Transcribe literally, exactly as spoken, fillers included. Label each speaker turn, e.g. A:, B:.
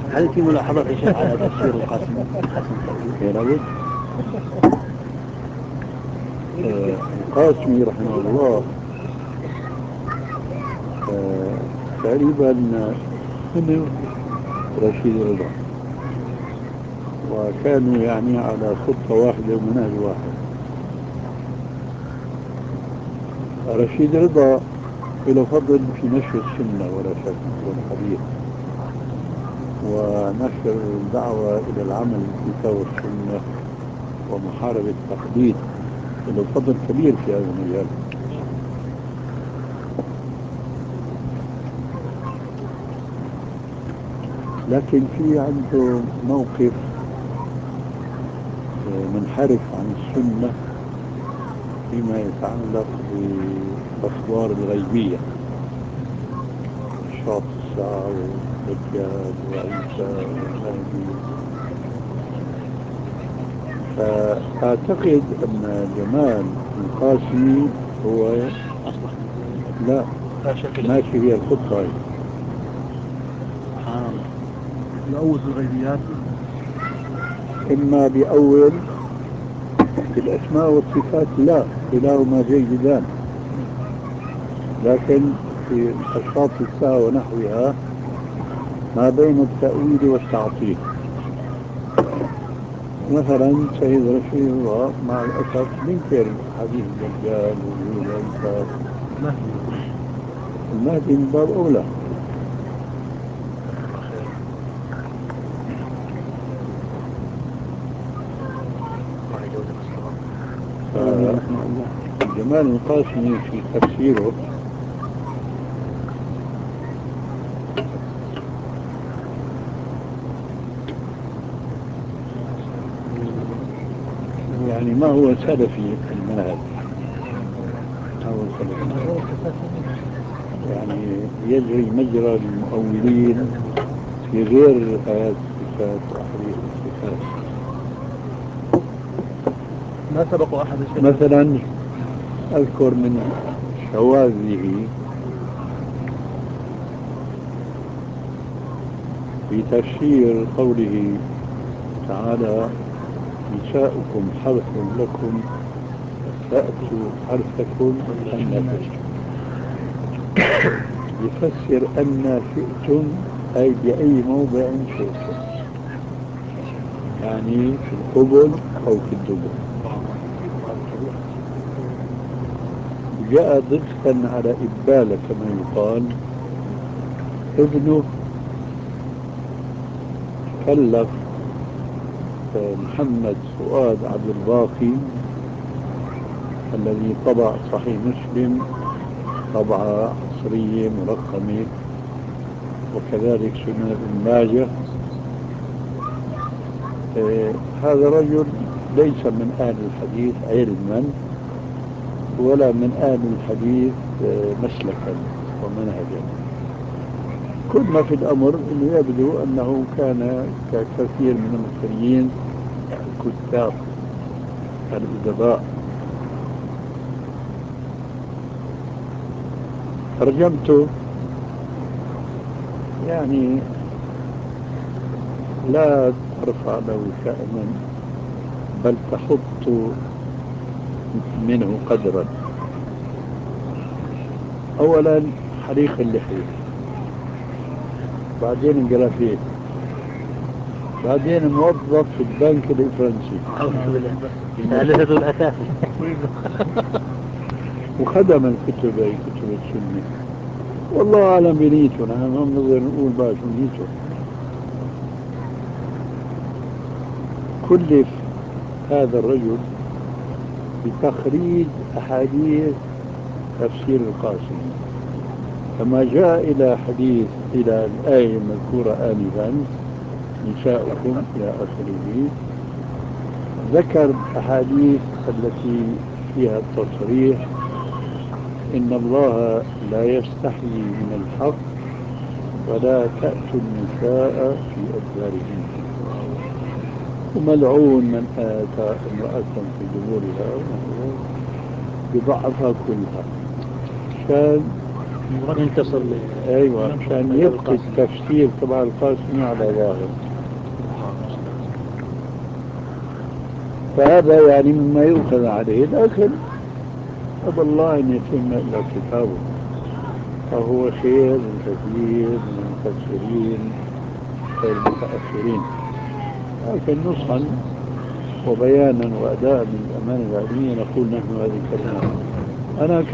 A: هل في ملاحظات يا شيخ على تفسير القاسم حسن
B: يا لابد. آه، القاسمي رحمه الله آه، تقريبا من رشيد رضا، وكانوا يعني على خطة واحدة ومنهج واحد. رشيد رضا له فضل في نشر السنة ولا شك والحديث، ونشر الدعوة إلى العمل بالكتاب والسنة ومحاربة التقليد، له فضل كبير في هذا المجال. لكن في عنده موقف منحرف عن السنة فيما يتعلق بالأخبار الغيبية، أشراط الساعة والدجال وعيسى والمهدي. فأعتقد أن جمال القاسمي هو
A: أصبح
B: لا ماشي في الخطة هي.
A: سبحان الله يؤول في الغيبيات.
B: إما بأول في الأسماء والصفات لا، كلاهما جيدان، لكن في أشراط الساعة ونحوها ما بين التأويل والتعطيل. مثلا سيد رشيد الله مع الأسف ينكر حديث الدجال ووجود عيسى. المهدي من باب أولى. جمال القاسمي في تفسيره يعني ما هو سلفي المنهج، ما هو سلفي، يعني يجري مجرى المؤولين في غير آيات الصفات وأحاديث الصفات.
A: ما سبق أحد
B: مثلا أذكر من شواذه في تفسير قوله تعالى نساؤكم حرث لكم فأتوا حرثكم أن شئتم، يفسر أن شئتم أي بأي موضع شئتم، يعني في القبل أو في الدبر. جاء ضدكا على إبالة كما يقال. ابنه كلف محمد فؤاد عبد الباقي الذي طبع صحيح مسلم طبعة عصرية مرقمة، وكذلك سنن ابن ماجه. آه هذا رجل ليس من أهل الحديث علما ولا من أهل الحديث آه مسلكا ومنهجا. كل ما في الأمر أنه يبدو أنه كان ككثير من المصريين الكتاب الأدباء. ترجمته يعني لا ترفع له شأنا بل تحط منه قدرا. أولا حريق اللحية، بعدين الجرافيه، بعدين موظف في البنك الفرنسي
A: ثالثة الأساسي
B: وخدم الكتب أي كتب السنة. والله أعلم بنيته، نحن ما بنقدر نقول بقى شو نيته. كلف هذا الرجل بتخريج أحاديث تفسير القاسمي، فما جاء إلى حديث إلى الآية المذكورة آنفا نساؤكم إلى آخره، ذكر الأحاديث التي فيها التصريح إن الله لا يستحيي من الحق ولا تأتوا النساء في أدبارهن، وملعون من آتى امرأة في دبورها، بضعفها كلها. كان
A: ينتصر ل
B: أيوة، عشان يبقي التفسير تبع القاسمي على ظاهر. فهذا يعني مما يؤخذ عليه، لكن أبى الله أن يتم إلى كتابه، فهو خير من كثير من المفسرين المتأخرين. لكن نصحا وبيانا وأداء من الأمانة العلمية نقول نحن هذه الكلمات. أنا